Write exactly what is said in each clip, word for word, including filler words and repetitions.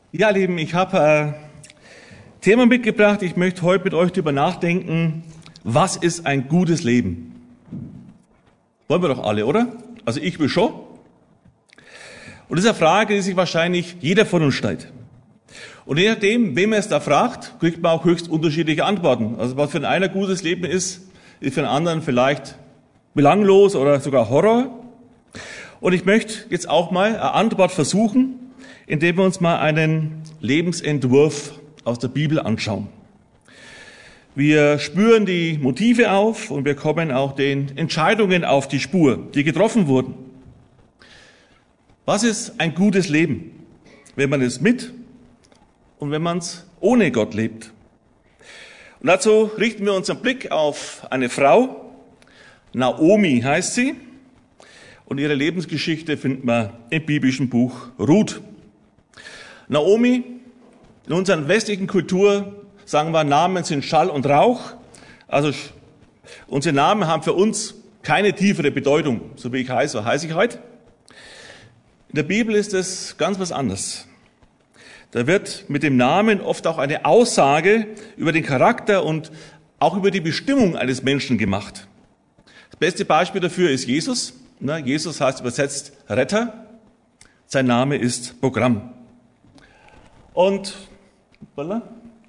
Ja, Lieben, ich habe ein Thema mitgebracht. Ich möchte heute mit euch darüber nachdenken, was ist ein gutes Leben? Wollen wir doch alle, oder? Also ich will schon. Und das ist eine Frage, die sich wahrscheinlich jeder von uns stellt. Und je nachdem, wem er es da fragt, kriegt man auch höchst unterschiedliche Antworten. Also was für den einen ein gutes Leben ist, ist für den anderen vielleicht belanglos oder sogar Horror. Und ich möchte jetzt auch mal eine Antwort versuchen, indem wir uns mal einen Lebensentwurf aus der Bibel anschauen. Wir spüren die Motive auf und wir kommen auch den Entscheidungen auf die Spur, die getroffen wurden. Was ist ein gutes Leben, wenn man es mit und wenn man es ohne Gott lebt? Und dazu richten wir unseren Blick auf eine Frau, Naomi heißt sie, und ihre Lebensgeschichte finden wir im biblischen Buch Ruth. Naomi, in unserer westlichen Kultur sagen wir, Namen sind Schall und Rauch. Also unsere Namen haben für uns keine tiefere Bedeutung. So wie ich heiße, so heiße ich heute. In der Bibel ist es ganz was anderes. Da wird mit dem Namen oft auch eine Aussage über den Charakter und auch über die Bestimmung eines Menschen gemacht. Das beste Beispiel dafür ist Jesus. Jesus heißt übersetzt Retter. Sein Name ist Programm. Und, voilà,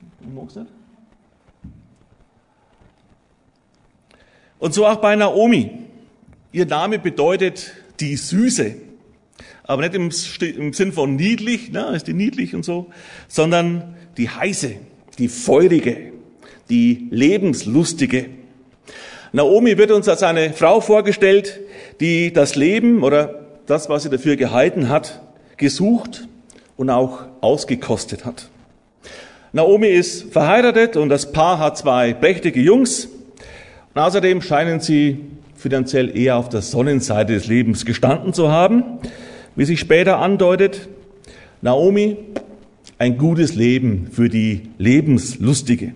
und so auch bei Naomi. Ihr Name bedeutet die Süße. Aber nicht im, im Sinn von niedlich, na, ist die niedlich und so, sondern die heiße, die feurige, die lebenslustige. Naomi wird uns als eine Frau vorgestellt, die das Leben oder das, was sie dafür gehalten hat, gesucht und auch ausgekostet hat. Naomi ist verheiratet und das Paar hat zwei prächtige Jungs. Und außerdem scheinen sie finanziell eher auf der Sonnenseite des Lebens gestanden zu haben, wie sich später andeutet. Naomi, ein gutes Leben für die Lebenslustige.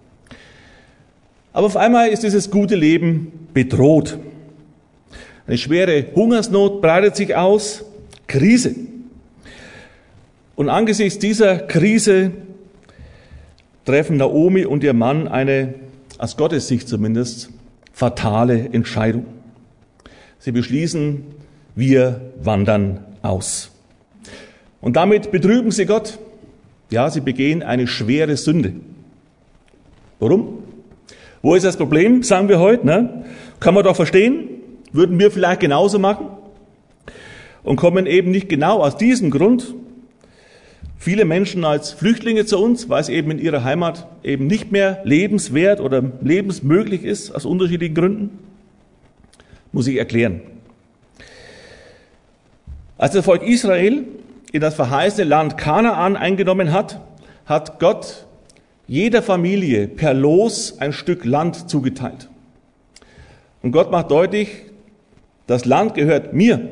Aber auf einmal ist dieses gute Leben bedroht. Eine schwere Hungersnot breitet sich aus, Krise. Und angesichts dieser Krise treffen Naomi und ihr Mann eine, aus Gottes Sicht zumindest, fatale Entscheidung. Sie beschließen, wir wandern aus. Und damit betrüben sie Gott. Ja, sie begehen eine schwere Sünde. Warum? Wo ist das Problem, sagen wir heute? Ne? Kann man doch verstehen, würden wir vielleicht genauso machen und kommen eben nicht genau aus diesem Grund viele Menschen als Flüchtlinge zu uns, weil es eben in ihrer Heimat eben nicht mehr lebenswert oder lebensmöglich ist, aus unterschiedlichen Gründen. Muss ich erklären. Als das Volk Israel in das verheißene Land Kanaan eingenommen hat, hat Gott jeder Familie per Los ein Stück Land zugeteilt. Und Gott macht deutlich, das Land gehört mir.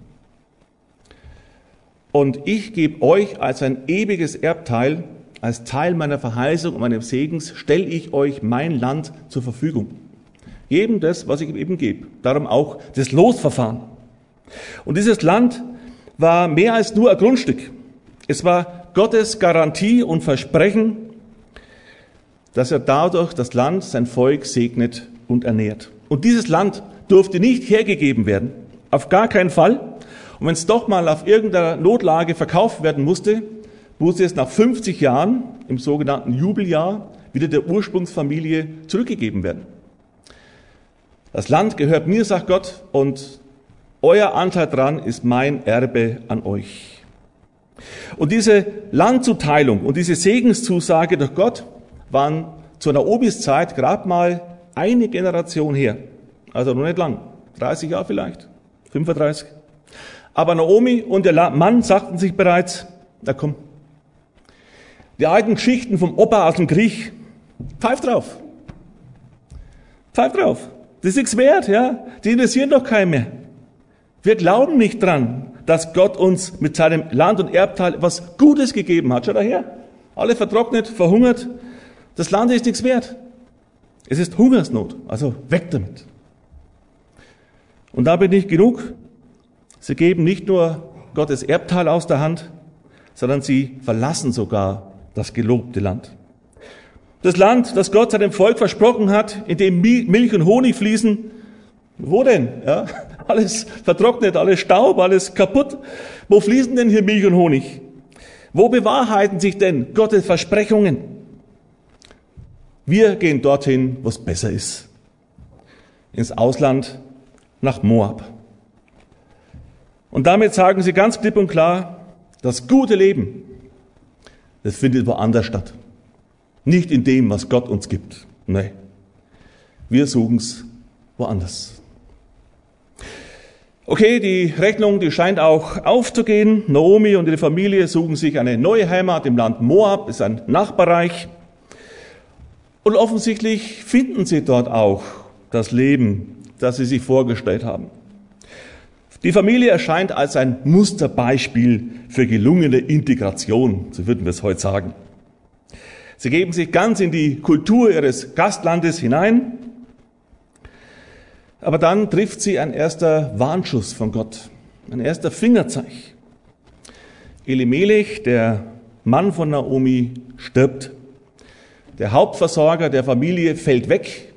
Und ich gebe euch als ein ewiges Erbteil, als Teil meiner Verheißung und meines Segens, stelle ich euch mein Land zur Verfügung. Jedem das, was ich eben gebe. Darum auch das Losverfahren. Und dieses Land war mehr als nur ein Grundstück. Es war Gottes Garantie und Versprechen, dass er dadurch das Land, sein Volk segnet und ernährt. Und dieses Land durfte nicht hergegeben werden. Auf gar keinen Fall. Und wenn es doch mal auf irgendeiner Notlage verkauft werden musste, musste es nach fünfzig Jahren, im sogenannten Jubeljahr, wieder der Ursprungsfamilie zurückgegeben werden. Das Land gehört mir, sagt Gott, und euer Anteil dran ist mein Erbe an euch. Und diese Landzuteilung und diese Segenszusage durch Gott waren zu Naomis Zeit gerade mal eine Generation her. Also noch nicht lang, dreißig Jahre vielleicht, fünfunddreißig. Aber Naomi und der Mann sagten sich bereits, na komm, die alten Geschichten vom Opa aus dem Krieg, pfeif drauf. Pfeif drauf. Das ist nichts wert, ja. Die interessieren doch keinen mehr. Wir glauben nicht dran, dass Gott uns mit seinem Land und Erbteil etwas Gutes gegeben hat. Schau daher. Alle vertrocknet, verhungert. Das Land ist nichts wert. Es ist Hungersnot. Also weg damit. Und damit nicht genug. Sie geben nicht nur Gottes Erbteil aus der Hand, sondern sie verlassen sogar das gelobte Land. Das Land, das Gott seinem Volk versprochen hat, in dem Milch und Honig fließen, wo denn? Ja, alles vertrocknet, alles Staub, alles kaputt. Wo fließen denn hier Milch und Honig? Wo bewahrheiten sich denn Gottes Versprechungen? Wir gehen dorthin, wo es besser ist. Ins Ausland, nach Moab. Und damit sagen sie ganz klipp und klar, das gute Leben, das findet woanders statt. Nicht in dem, was Gott uns gibt. Nein, wir suchen es woanders. Okay, die Rechnung, die scheint auch aufzugehen. Naomi und ihre Familie suchen sich eine neue Heimat im Land Moab, ist ein Nachbarreich. Und offensichtlich finden sie dort auch das Leben, das sie sich vorgestellt haben. Die Familie erscheint als ein Musterbeispiel für gelungene Integration, so würden wir es heute sagen. Sie geben sich ganz in die Kultur ihres Gastlandes hinein, aber dann trifft sie ein erster Warnschuss von Gott, ein erster Fingerzeig. Elimelech, der Mann von Naomi, stirbt. Der Hauptversorger der Familie fällt weg.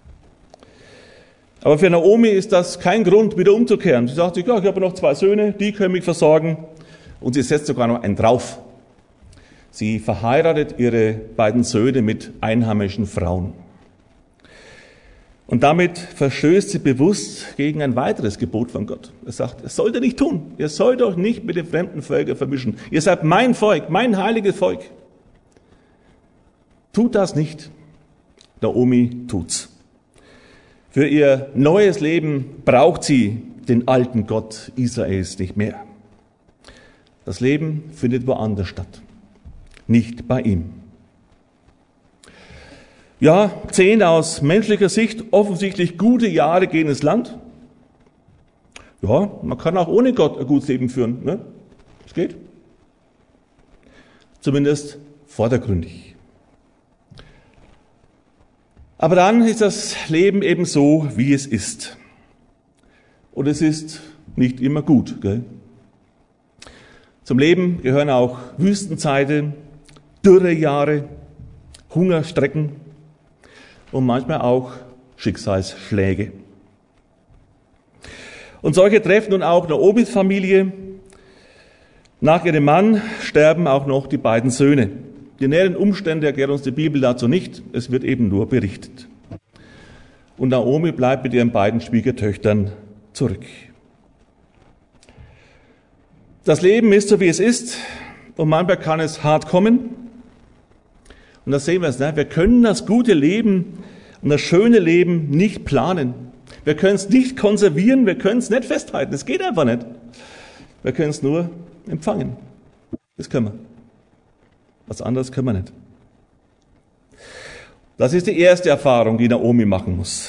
Aber für Naomi ist das kein Grund, wieder umzukehren. Sie sagt sich, ja, ich habe noch zwei Söhne, die können mich versorgen. Und sie setzt sogar noch einen drauf. Sie verheiratet ihre beiden Söhne mit einheimischen Frauen. Und damit verstößt sie bewusst gegen ein weiteres Gebot von Gott. Er sagt, das sollt ihr nicht tun. Ihr sollt euch nicht mit den fremden Völkern vermischen. Ihr seid mein Volk, mein heiliges Volk. Tut das nicht. Naomi tut's. Für ihr neues Leben braucht sie den alten Gott Israels nicht mehr. Das Leben findet woanders statt. Nicht bei ihm. Ja, zehn aus menschlicher Sicht offensichtlich gute Jahre gehen ins Land. Ja, man kann auch ohne Gott ein gutes Leben führen. Ne? Das geht. Zumindest vordergründig. Aber dann ist das Leben eben so, wie es ist. Und es ist nicht immer gut. Gell? Zum Leben gehören auch Wüstenzeiten, Dürrejahre, Hungerstrecken und manchmal auch Schicksalsschläge. Und solche treffen nun auch Naomis Familie. Nach ihrem Mann sterben auch noch die beiden Söhne. Die näheren Umstände erklärt uns die Bibel dazu nicht, es wird eben nur berichtet. Und Naomi bleibt mit ihren beiden Schwiegertöchtern zurück. Das Leben ist so, wie es ist, und manchmal kann es hart kommen. Und da sehen wir es, ne? Wir können das gute Leben und das schöne Leben nicht planen. Wir können es nicht konservieren, wir können es nicht festhalten, es geht einfach nicht. Wir können es nur empfangen. Das können wir. Was anderes können wir nicht. Das ist die erste Erfahrung, die Naomi machen muss.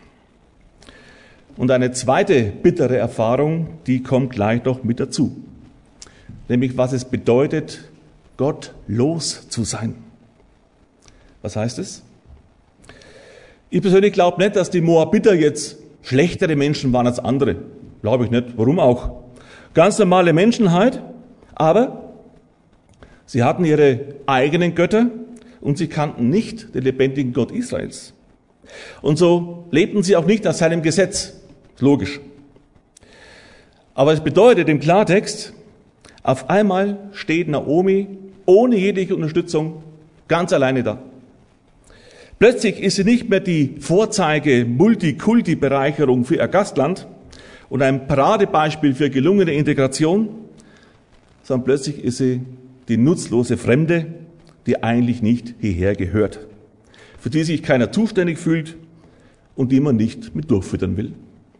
Und eine zweite bittere Erfahrung, die kommt gleich noch mit dazu. Nämlich, was es bedeutet, Gott los zu sein. Was heißt es? Ich persönlich glaube nicht, dass die Moabiter jetzt schlechtere Menschen waren als andere. Glaube ich nicht. Warum auch? Ganz normale Menschen halt, aber sie hatten ihre eigenen Götter und sie kannten nicht den lebendigen Gott Israels. Und so lebten sie auch nicht nach seinem Gesetz. Logisch. Aber es bedeutet im Klartext, auf einmal steht Naomi ohne jegliche Unterstützung ganz alleine da. Plötzlich ist sie nicht mehr die Vorzeige-Multikulti-Bereicherung für ihr Gastland und ein Paradebeispiel für gelungene Integration, sondern plötzlich ist sie die nutzlose Fremde, die eigentlich nicht hierher gehört, für die sich keiner zuständig fühlt und die man nicht mit durchfüttern will.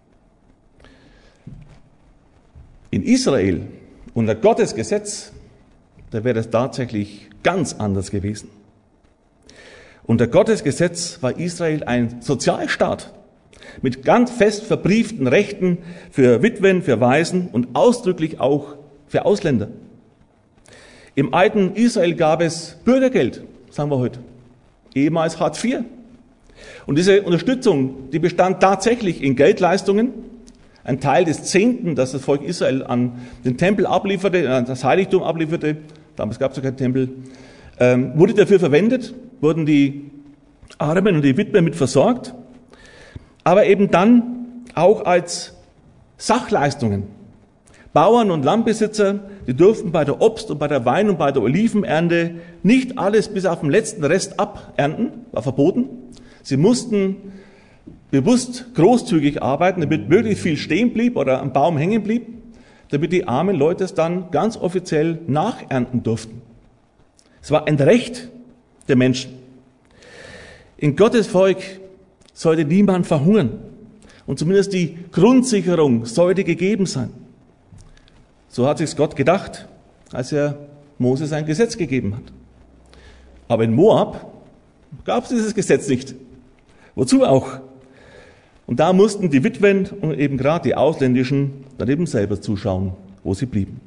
In Israel, unter Gottes Gesetz, da wäre es tatsächlich ganz anders gewesen. Unter Gottes Gesetz war Israel ein Sozialstaat mit ganz fest verbrieften Rechten für Witwen, für Waisen und ausdrücklich auch für Ausländer. Im alten Israel gab es Bürgergeld, sagen wir heute, ehemals Hartz vier. Und diese Unterstützung, die bestand tatsächlich in Geldleistungen, Ein Teil des Zehnten, das das Volk Israel an den Tempel ablieferte, an das Heiligtum ablieferte, damals gab es ja keinen Tempel, ähm, wurde dafür verwendet, wurden die Armen und die Witwen mit versorgt, aber eben dann auch als Sachleistungen. Bauern und Landbesitzer, die durften bei der Obst- und bei der Wein- und bei der Olivenernte nicht alles bis auf den letzten Rest abernten, war verboten. Sie mussten bewusst großzügig arbeiten, damit möglichst viel stehen blieb oder am Baum hängen blieb, damit die armen Leute es dann ganz offiziell nachernten durften. Es war ein Recht der Menschen. In Gottes Volk sollte niemand verhungern. Und zumindest die Grundsicherung sollte gegeben sein. So hat sich Gott gedacht, als er Mose sein Gesetz gegeben hat. Aber in Moab gab es dieses Gesetz nicht. Wozu auch? Und da mussten die Witwen und eben gerade die Ausländischen dann eben selber zuschauen, wo sie blieben.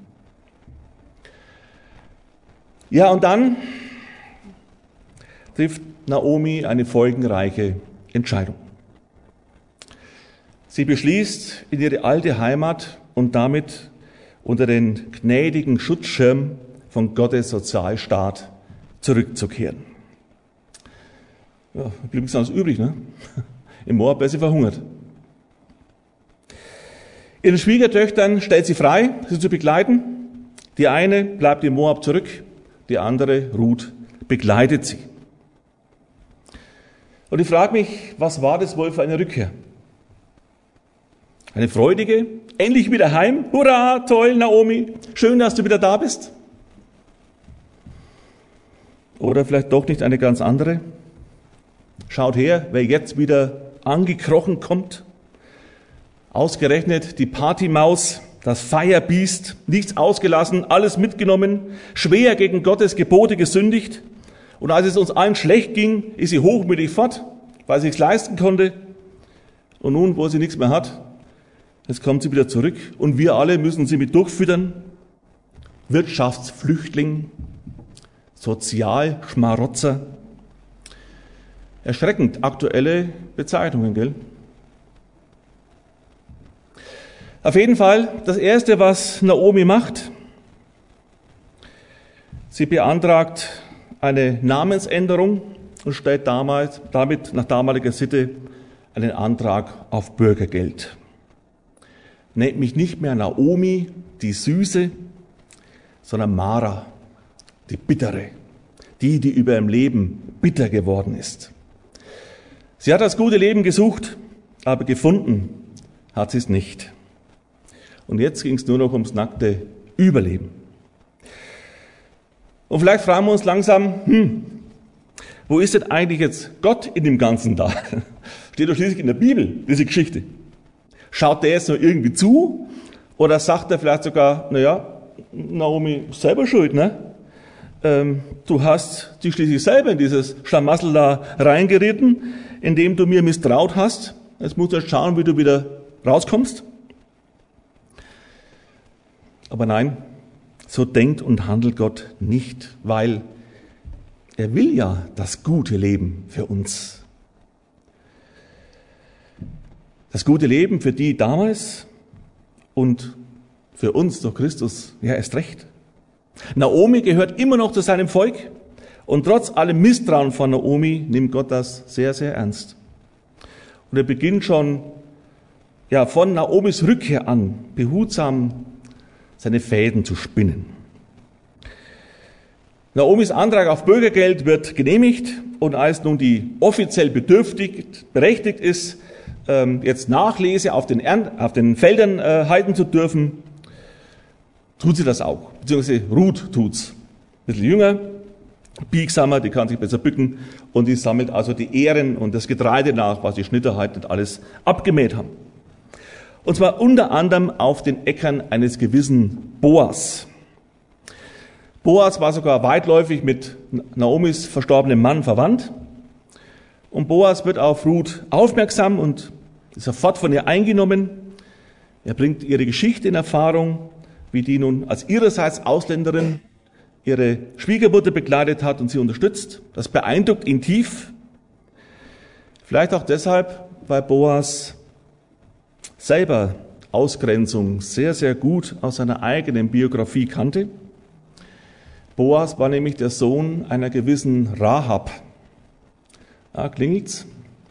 Ja, und dann trifft Naomi eine folgenreiche Entscheidung. Sie beschließt, in ihre alte Heimat und damit unter den gnädigen Schutzschirm von Gottes Sozialstaat zurückzukehren. Ja, blieb nichts anderes übrig, ne? Im Moab wäre sie verhungert. Ihren Schwiegertöchtern stellt sie frei, sie zu begleiten. Die eine bleibt in Moab zurück, die andere, Ruth, begleitet sie. Und ich frage mich, was war das wohl für eine Rückkehr? Eine freudige, endlich wieder heim, hurra, toll, Naomi, schön, dass du wieder da bist. Oder vielleicht doch nicht eine ganz andere? Schaut her, wer jetzt wieder angekrochen kommt. Ausgerechnet die Partymaus, das Feierbiest, nichts ausgelassen, alles mitgenommen, schwer gegen Gottes Gebote gesündigt. Und als es uns allen schlecht ging, ist sie hochmütig fort, weil sie es leisten konnte. Und nun, wo sie nichts mehr hat, jetzt kommt sie wieder zurück und wir alle müssen sie mit durchfüttern. Wirtschaftsflüchtling, Sozialschmarotzer. Erschreckend aktuelle Bezeichnungen, gell? Auf jeden Fall, das Erste, was Naomi macht, sie beantragt eine Namensänderung und stellt damals, damit nach damaliger Sitte einen Antrag auf Bürgergeld. Nennt mich nicht mehr Naomi, die Süße, sondern Mara, die Bittere, die, die über ihrem Leben bitter geworden ist. Sie hat das gute Leben gesucht, aber gefunden hat sie es nicht. Und jetzt ging es nur noch ums nackte Überleben. Und vielleicht fragen wir uns langsam, hm, wo ist denn eigentlich jetzt Gott in dem Ganzen da? Steht doch schließlich in der Bibel, diese Geschichte. Schaut der jetzt nur irgendwie zu? Oder sagt er vielleicht sogar, naja, Naomi, selber schuld, ne? Ähm, du hast dich schließlich selber in dieses Schlamassel da reingeritten, indem du mir misstraut hast. Jetzt musst du schauen, wie du wieder rauskommst. Aber nein, so denkt und handelt Gott nicht, weil er will ja das gute Leben für uns. Das gute Leben für die damals und für uns durch Christus, ja erst recht. Naomi gehört immer noch zu seinem Volk und trotz allem Misstrauen von Naomi nimmt Gott das sehr, sehr ernst. Und er beginnt schon ja, von Naomis Rückkehr an behutsam seine Fäden zu spinnen. Naomis Antrag auf Bürgergeld wird genehmigt und als nun die offiziell bedürftig, berechtigt ist, jetzt Nachlese auf den, Ern- auf den Feldern äh, halten zu dürfen, tut sie das auch. Beziehungsweise Ruth tut's. Ein bisschen jünger, biegsamer, die kann sich besser bücken und die sammelt also die Ähren und das Getreide nach, was die Schnitter halt nicht alles abgemäht haben. Und zwar unter anderem auf den Äckern eines gewissen Boas. Boas war sogar weitläufig mit Naomis verstorbenem Mann verwandt. Und Boas wird auf Ruth aufmerksam und ist sofort von ihr eingenommen. Er bringt ihre Geschichte in Erfahrung, wie die nun als ihrerseits Ausländerin ihre Schwiegermutter begleitet hat und sie unterstützt. Das beeindruckt ihn tief. Vielleicht auch deshalb, weil Boas selber Ausgrenzung sehr, sehr gut aus seiner eigenen Biografie kannte. Boas war nämlich der Sohn einer gewissen Rahab. Ja, klingelt's?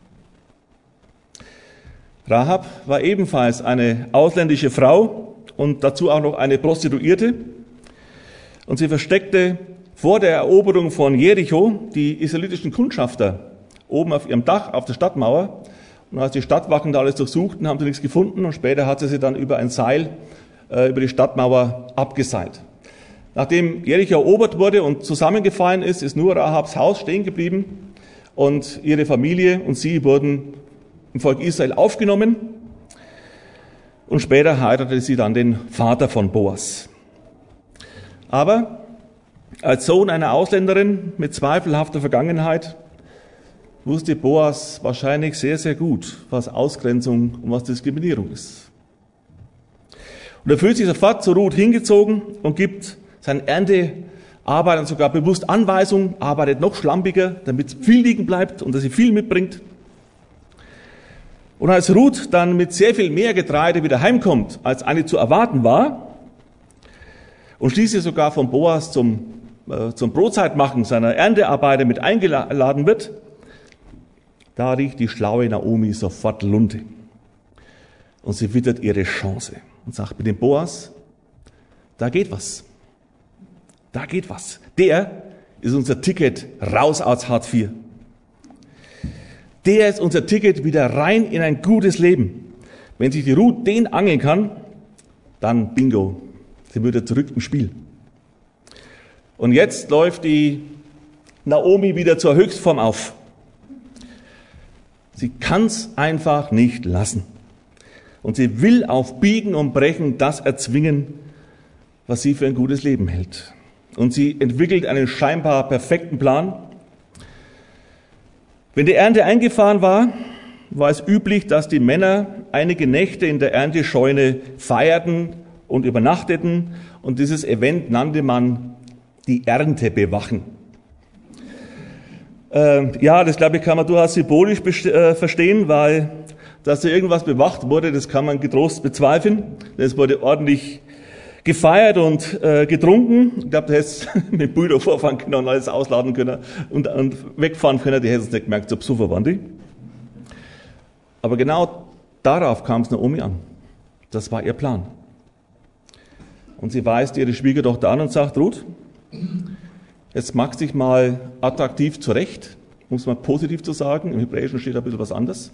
Rahab war ebenfalls eine ausländische Frau und dazu auch noch eine Prostituierte. Und sie versteckte vor der Eroberung von Jericho die israelitischen Kundschafter oben auf ihrem Dach auf der Stadtmauer. Und als die Stadtwachen da alles durchsuchten, haben sie nichts gefunden und später hat sie sie dann über ein Seil äh, über die Stadtmauer abgeseilt. Nachdem Jericho erobert wurde und zusammengefallen ist, ist nur Rahabs Haus stehen geblieben und ihre Familie und sie wurden im Volk Israel aufgenommen und später heiratete sie dann den Vater von Boas. Aber als Sohn einer Ausländerin mit zweifelhafter Vergangenheit wusste Boas wahrscheinlich sehr, sehr gut, was Ausgrenzung und was Diskriminierung ist. Und er fühlt sich sofort zu Ruth hingezogen und gibt seinen Erntearbeitern sogar bewusst Anweisungen, arbeitet noch schlampiger, damit viel liegen bleibt und dass sie viel mitbringt. Und als Ruth dann mit sehr viel mehr Getreide wieder heimkommt, als eigentlich zu erwarten war, und schließlich sogar von Boas zum, äh, zum Brotzeitmachen seiner Erntearbeiter mit eingeladen wird, da riecht die schlaue Naomi sofort Lunte. Und sie wittert ihre Chance und sagt mit dem Boas, da geht was. Da geht was. Der ist unser Ticket raus aus Hartz vier. Der ist unser Ticket wieder rein in ein gutes Leben. Wenn sich die Ruth den angeln kann, dann bingo. Sie wird zurück im Spiel. Und jetzt läuft die Naomi wieder zur Höchstform auf. Sie kann's einfach nicht lassen. Und sie will auf Biegen und Brechen das erzwingen, was sie für ein gutes Leben hält. Und sie entwickelt einen scheinbar perfekten Plan. Wenn die Ernte eingefahren war, war es üblich, dass die Männer einige Nächte in der Erntescheune feierten und übernachteten. Und dieses Event nannte man die Ernte bewachen. Äh, ja, das glaube ich kann man durchaus symbolisch äh, verstehen, weil dass da irgendwas bewacht wurde, das kann man getrost bezweifeln. Es wurde ordentlich gefeiert und äh, getrunken. Ich glaube, da hättest du mit Brüder vorfahren können und alles ausladen können und, und wegfahren können. Die hätten es nicht gemerkt, so besoffen waren die. Aber genau darauf kam es Naomi an. Das war ihr Plan. Und sie weist ihre Schwiegertochter an und sagt, Ruth, jetzt machst dich mal attraktiv zurecht, um es mal positiv zu sagen. Im Hebräischen steht ein bisschen was anderes.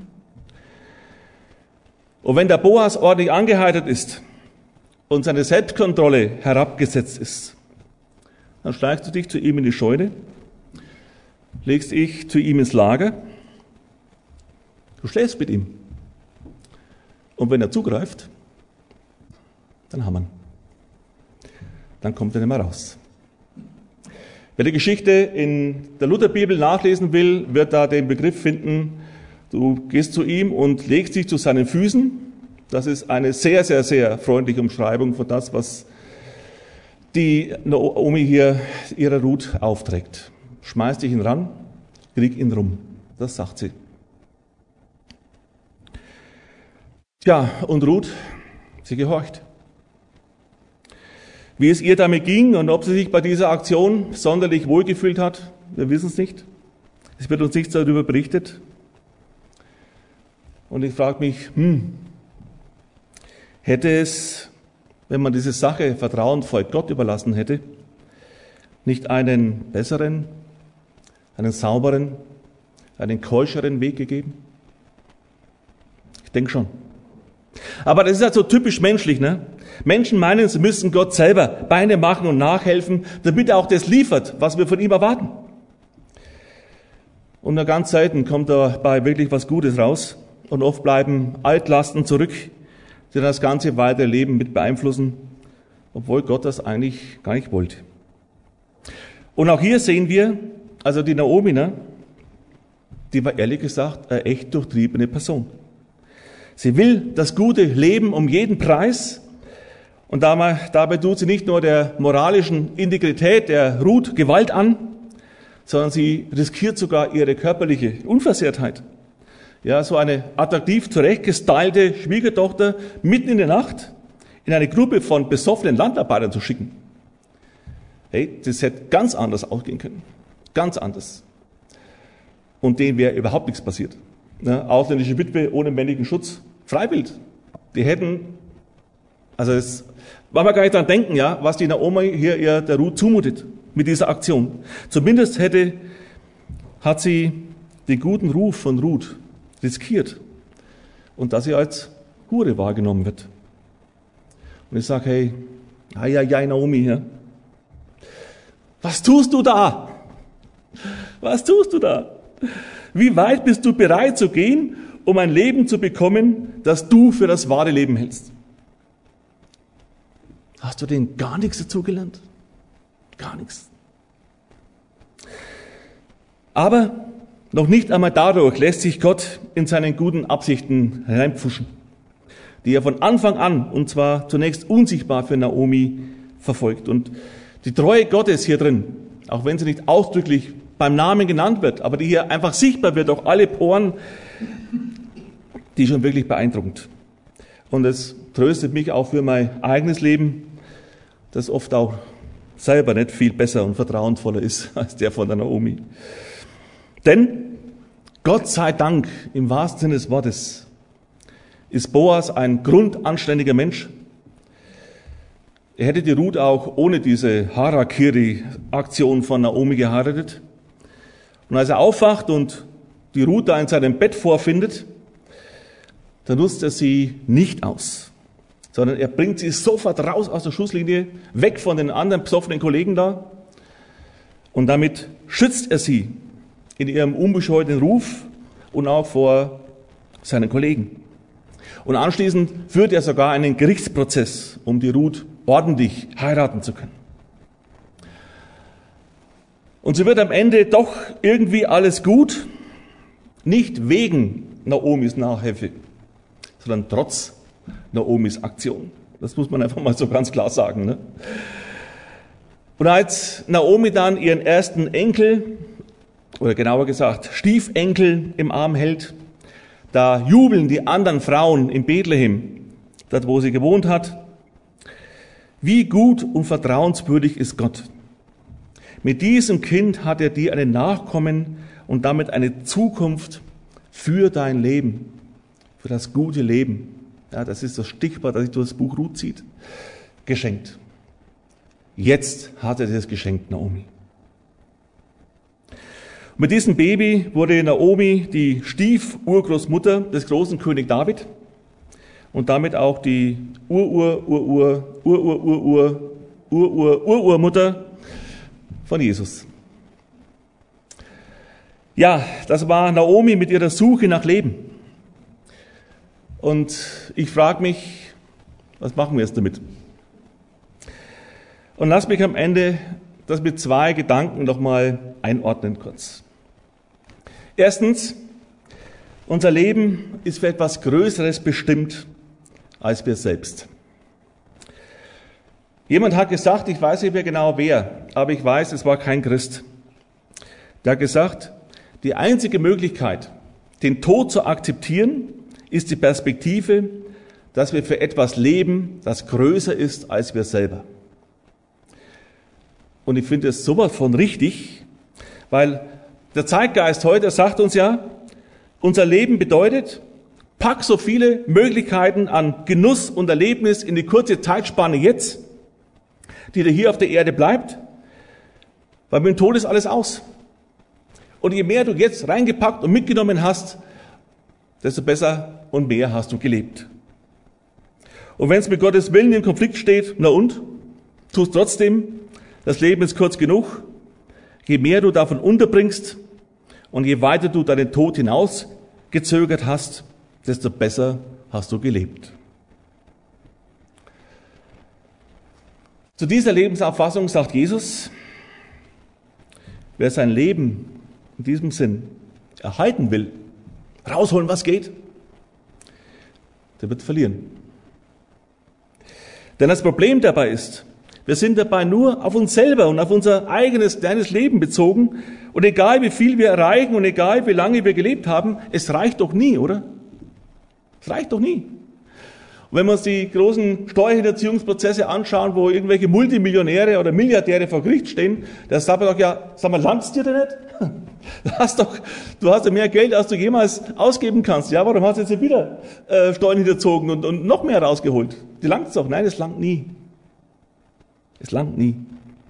Und wenn der Boas ordentlich angeheitert ist und seine Selbstkontrolle herabgesetzt ist, dann schleichst du dich zu ihm in die Scheune, legst dich zu ihm ins Lager, du schläfst mit ihm. Und wenn er zugreift, dann haben wir ihn. Dann kommt er nicht mehr raus. Wer die Geschichte in der Lutherbibel nachlesen will, wird da den Begriff finden, du gehst zu ihm und legst dich zu seinen Füßen. Das ist eine sehr, sehr, sehr freundliche Umschreibung von das, was die Naomi hier ihrer Ruth aufträgt. Schmeiß dich ihn ran, krieg ihn rum. Das sagt sie. Tja, und Ruth, sie gehorcht. Wie es ihr damit ging und ob sie sich bei dieser Aktion sonderlich wohlgefühlt hat, wir wissen es nicht. Es wird uns nichts darüber berichtet. Und ich frage mich, hm, hätte es, wenn man diese Sache vertrauensvoll Gott überlassen hätte, nicht einen besseren, einen sauberen, einen keuscheren Weg gegeben? Ich denke schon. Aber das ist halt so typisch menschlich, ne? Menschen meinen, sie müssen Gott selber Beine machen und nachhelfen, damit er auch das liefert, was wir von ihm erwarten. Und nur ganz selten kommt dabei wirklich was Gutes raus. Und oft bleiben Altlasten zurück, die das ganze weitere Leben mit beeinflussen, obwohl Gott das eigentlich gar nicht wollte. Und auch hier sehen wir, also die Naomi, ne, die war ehrlich gesagt eine echt durchtriebene Person. Sie will das gute Leben um jeden Preis. Und dabei, dabei tut sie nicht nur der moralischen Integrität der Ruth Gewalt an, sondern sie riskiert sogar ihre körperliche Unversehrtheit. ja, so eine attraktiv zurechtgestylte Schwiegertochter mitten in der Nacht in eine Gruppe von besoffenen Landarbeitern zu schicken. Hey, das hätte ganz anders ausgehen können. Ganz anders. Und denen wäre überhaupt nichts passiert. Ne? Ausländische Witwe ohne männlichen Schutz, freiwillig. Die hätten, also es wollen wir gar nicht dran denken, ja, was die Naomi hier ihr der Ruth zumutet mit dieser Aktion. Zumindest hätte, hat sie den guten Ruf von Ruth riskiert und dass sie als Hure wahrgenommen wird. Und ich sage, hey, ja, ja, Naomi, ja, was tust du da? Was tust du da? Wie weit bist du bereit zu gehen, um ein Leben zu bekommen, das du für das wahre Leben hältst? Hast du denen gar nichts dazugelernt? Gar nichts. Aber noch nicht einmal dadurch lässt sich Gott in seinen guten Absichten hineinpfuschen, die er von Anfang an, und zwar zunächst unsichtbar für Naomi, verfolgt. Und die Treue Gottes hier drin, auch wenn sie nicht ausdrücklich beim Namen genannt wird, aber die hier einfach sichtbar wird durch alle Poren, die ist schon wirklich beeindruckend. Und es tröstet mich auch für mein eigenes Leben, das oft auch selber nicht viel besser und vertrauensvoller ist als der von der Naomi. Denn Gott sei Dank, im wahrsten Sinne des Wortes, ist Boas ein grundanständiger Mensch. Er hätte die Ruth auch ohne diese Harakiri-Aktion von Naomi geheiratet. Und als er aufwacht und die Ruth da in seinem Bett vorfindet, dann nutzt er sie nicht aus, sondern er bringt sie sofort raus aus der Schusslinie, weg von den anderen besoffenen Kollegen da. Und damit schützt er sie in ihrem unbescheuten Ruf und auch vor seinen Kollegen. Und anschließend führt er sogar einen Gerichtsprozess, um die Ruth ordentlich heiraten zu können. Und so wird am Ende doch irgendwie alles gut, nicht wegen Naomis Nachhilfe, sondern trotz Naomis Aktion. Das muss man einfach mal so ganz klar sagen. Ne? Und als Naomi dann ihren ersten Enkel, oder genauer gesagt Stiefenkel im Arm hält, da jubeln die anderen Frauen in Bethlehem, dort wo sie gewohnt hat. Wie gut und vertrauenswürdig ist Gott. Mit diesem Kind hat er dir einen Nachkommen und damit eine Zukunft für dein Leben, für das gute Leben. Ja, das ist das Stichwort, das sich durch das Buch Ruth zieht. Geschenkt. Jetzt hat er das geschenkt, Naomi. Und mit diesem Baby wurde Naomi die Stiefurgroßmutter des großen König David und damit auch die Ur-Ur-Ur-Ur-Ur-Ur-Ur-Ur-Ur-Urmutter von Jesus. Ja, das war Naomi mit ihrer Suche nach Leben. Und ich frage mich, was machen wir jetzt damit? Und lass mich am Ende das mit zwei Gedanken nochmal einordnen kurz. Erstens, unser Leben ist für etwas Größeres bestimmt als wir selbst. Jemand hat gesagt, ich weiß nicht mehr genau wer, aber ich weiß, es war kein Christ. Der hat gesagt, die einzige Möglichkeit, den Tod zu akzeptieren, ist die Perspektive, dass wir für etwas leben, das größer ist als wir selber. Und ich finde es sowas von richtig, weil der Zeitgeist heute sagt uns ja, unser Leben bedeutet, pack so viele Möglichkeiten an Genuss und Erlebnis in die kurze Zeitspanne jetzt, die dir hier auf der Erde bleibt, weil mit dem Tod ist alles aus. Und je mehr du jetzt reingepackt und mitgenommen hast, desto besser und mehr hast du gelebt. Und wenn es mit Gottes Willen im Konflikt steht, na und? Tust trotzdem, das Leben ist kurz genug. Je mehr du davon unterbringst und je weiter du deinen Tod hinausgezögert hast, desto besser hast du gelebt. Zu dieser Lebensauffassung sagt Jesus, wer sein Leben in diesem Sinn erhalten will, rausholen, was geht, der wird verlieren. Denn das Problem dabei ist, Wir sind dabei nur auf uns selber und auf unser eigenes kleines Leben bezogen. Und egal wie viel wir erreichen und egal wie lange wir gelebt haben, es reicht doch nie, oder? Es reicht doch nie. Und wenn wir uns die großen Steuerhinterziehungsprozesse anschauen, wo irgendwelche Multimillionäre oder Milliardäre vor Gericht stehen, da sagt man doch, ja, sag mal, langt's dir denn nicht? Du hast doch, du hast ja mehr Geld, als du jemals ausgeben kannst. Ja, warum hast du jetzt wieder äh, Steuern hinterzogen und, und noch mehr rausgeholt? Die langt's doch. Nein, es langt nie. Es langt nie.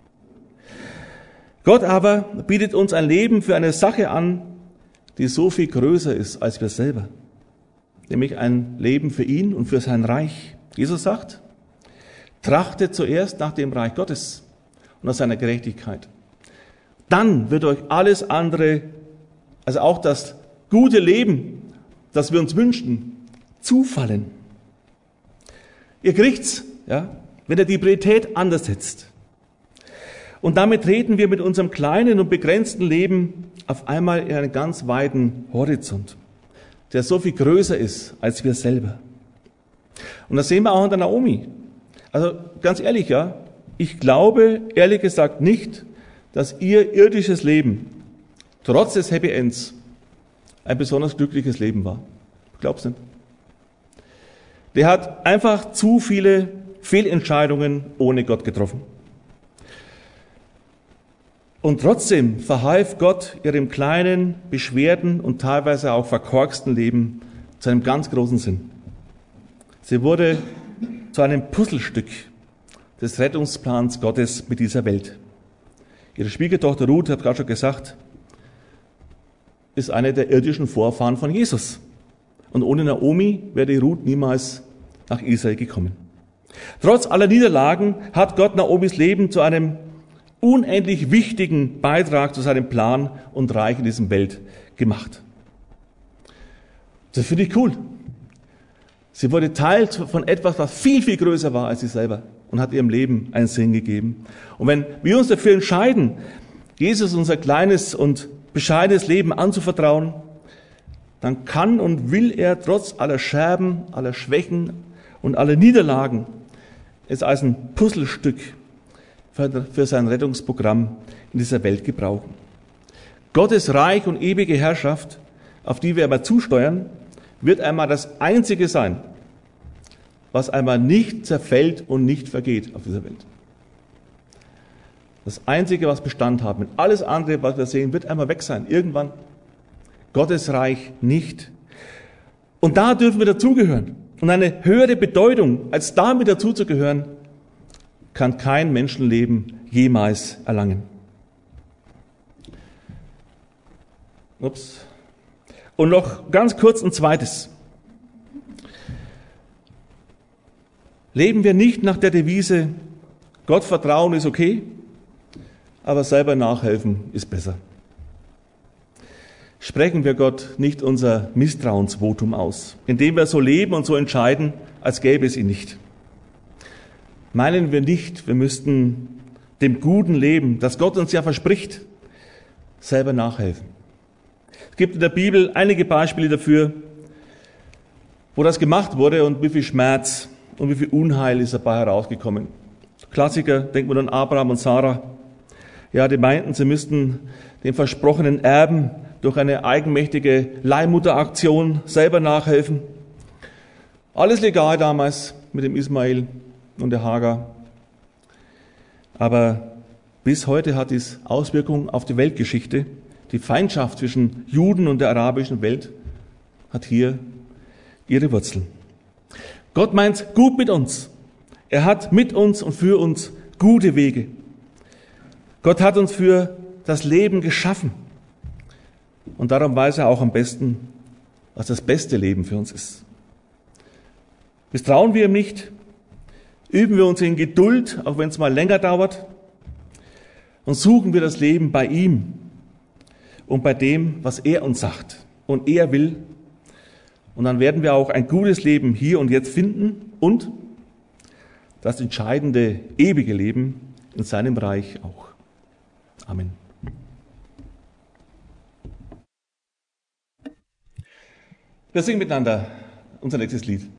Gott aber bietet uns ein Leben für eine Sache an, die so viel größer ist als wir selber. Nämlich ein Leben für ihn und für sein Reich. Jesus sagt, trachtet zuerst nach dem Reich Gottes und nach seiner Gerechtigkeit. Dann wird euch alles andere, also auch das gute Leben, das wir uns wünschen, zufallen. Ihr kriegt's, ja, wenn ihr die Priorität anders setzt. Und damit treten wir mit unserem kleinen und begrenzten Leben auf einmal in einen ganz weiten Horizont, der so viel größer ist als wir selber. Und das sehen wir auch an der Naomi. Also ganz ehrlich, ja, ich glaube ehrlich gesagt nicht, dass ihr irdisches Leben trotz des Happy Ends ein besonders glückliches Leben war. Ich glaube es nicht. Der hat einfach zu viele Fehlentscheidungen ohne Gott getroffen. Und trotzdem verhalf Gott ihrem kleinen, beschwerten und teilweise auch verkorksten Leben zu einem ganz großen Sinn. Sie wurde zu einem Puzzlestück des Rettungsplans Gottes mit dieser Welt. Ihre Schwiegertochter Ruth, ich habe gerade schon gesagt, ist eine der irdischen Vorfahren von Jesus. Und ohne Naomi wäre die Ruth niemals nach Israel gekommen. Trotz aller Niederlagen hat Gott Naomis Leben zu einem unendlich wichtigen Beitrag zu seinem Plan und Reich in diesem Welt gemacht. Das finde ich cool. Sie wurde Teil von etwas, was viel, viel größer war als sie selber und hat ihrem Leben einen Sinn gegeben. Und wenn wir uns dafür entscheiden, Jesus unser kleines und bescheidenes Leben anzuvertrauen, dann kann und will er trotz aller Scherben, aller Schwächen und aller Niederlagen es als ein Puzzlestück für sein Rettungsprogramm in dieser Welt gebrauchen. Gottes Reich und ewige Herrschaft, auf die wir einmal zusteuern, wird einmal das Einzige sein, was einmal nicht zerfällt und nicht vergeht auf dieser Welt. Das Einzige, was Bestand hat, mit alles andere, was wir sehen, wird einmal weg sein, irgendwann. Gottes Reich nicht. Und da dürfen wir dazugehören. Und eine höhere Bedeutung, als damit dazuzugehören, kann kein Menschenleben jemals erlangen. Ups. Und noch ganz kurz ein zweites. Leben wir nicht nach der Devise, Gott vertrauen ist okay, aber selber nachhelfen ist besser. Sprechen wir Gott nicht unser Misstrauensvotum aus, indem wir so leben und so entscheiden, als gäbe es ihn nicht. Meinen wir nicht, wir müssten dem guten Leben, das Gott uns ja verspricht, selber nachhelfen. Es gibt in der Bibel einige Beispiele dafür, wo das gemacht wurde und wie viel Schmerz und wie viel Unheil ist dabei herausgekommen. Klassiker, denken wir an Abraham und Sarah. Ja, die meinten, sie müssten den versprochenen Erben durch eine eigenmächtige Leihmutteraktion selber nachhelfen. Alles legal damals mit dem Ismael und der Hagar. Aber bis heute hat dies Auswirkungen auf die Weltgeschichte. Die Feindschaft zwischen Juden und der arabischen Welt hat hier ihre Wurzeln. Gott meint gut mit uns. Er hat mit uns und für uns gute Wege. Gott hat uns für das Leben geschaffen. Und darum weiß er auch am besten, was das beste Leben für uns ist. Misstrauen wir ihm nicht, üben wir uns in Geduld, auch wenn es mal länger dauert, und suchen wir das Leben bei ihm und bei dem, was er uns sagt und er will. Und dann werden wir auch ein gutes Leben hier und jetzt finden und das entscheidende, ewige Leben in seinem Reich auch. Amen. Wir singen miteinander unser nächstes Lied.